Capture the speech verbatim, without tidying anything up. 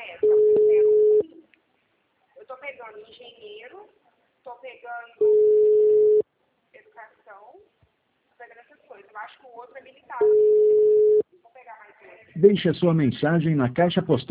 essa, eu estou pegando engenheiro, estou pegando educação, estou pegando essas coisas. Eu acho que o outro é militar. Vou pegar mais outro. Deixe a sua mensagem na caixa postal.